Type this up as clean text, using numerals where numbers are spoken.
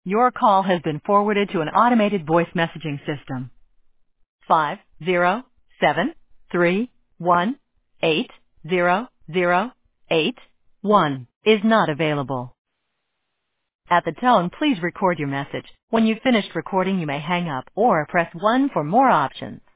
Your call has been forwarded to an automated voice messaging system. 50731800881 is not available. At the tone, please record your message. When you've finished recording, you may hang up or press 1 for more options.